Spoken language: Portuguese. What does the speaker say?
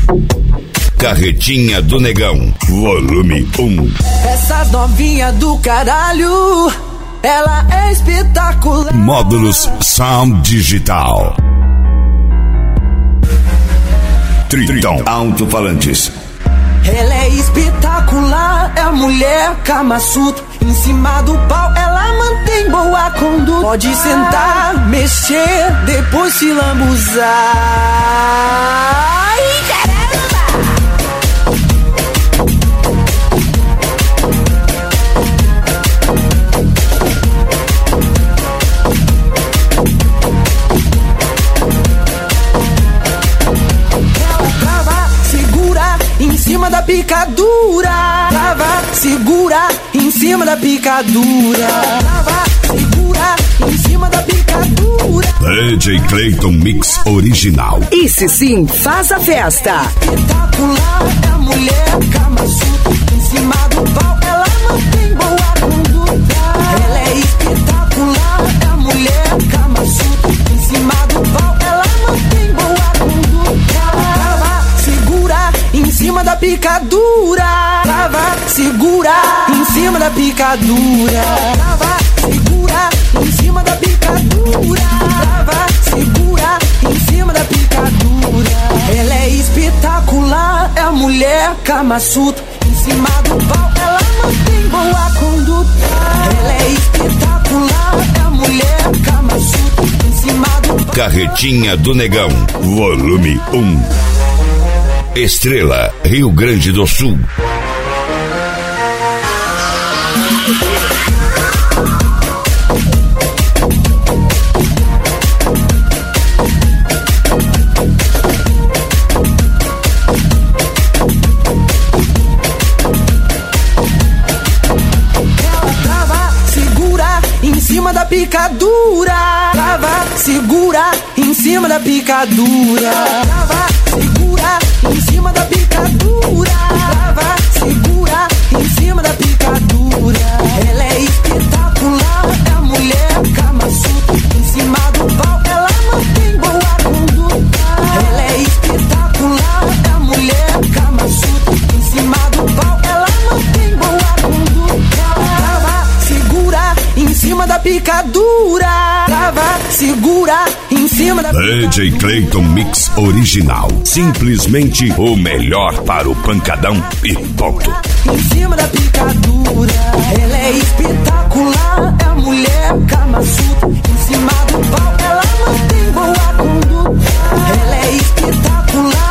Carretinha do Negão, volume 1. Essa novinha do caralho, ela é espetacular. Módulos Sound Digital. Triton Alto-Falantes. Ela é espetacular, é a mulher Kama Sutra. Em cima do pau ela mantém boa conduta. Pode sentar, mexer, depois se lambuzar. Ai, caramba! Em cima da picadura, trava, segura, em cima da picadura, trava, segura, em cima da picadura. DJ Clayton Mix Original. Esse sim faz a festa. Espetacular, é a mulher Kama Sutra. Em cima do pau ela mantém boa conduta. Ela é espetacular, é a mulher Kama Sutra. Em cima do pau ela mantém boa conduta. Trava, segura, em cima da picadura, trava, segura, em cima da picadura, trava, segura, em cima da picadura, trava, segura, em cima da picadura. Ela é espetacular, é a mulher Kama Sutra. Em cima do pau ela mantém boa conduta. Ela é espetacular, é a mulher Kama Sutra. Em cima do pau. Carretinha do Negão, volume 1. Estrela, Rio Grande do Sul. Ela trava, segura, em cima da picadura. Trava, segura, em cima da picadura. Trava, segura, em cima da picadura. Trava, segura, em cima da picadura. Ela é espetacular, é a mulher Kama Sutra. Em cima do pau ela mantém boa conduta. Ela é espetacular, é a mulher Kama Sutra. Em cima do pau ela mantém boa conduta. Trava, segura, em cima da picadura. Trava, segura, em cima da picadura. DJ Clayton Mix Original. Simplesmente o melhor para o pancadão e ponto. Em cima da picadura. Ela é espetacular, é a mulher Kama Sutra. Em cima do pau ela mantém boa conduta. Ela é espetacular,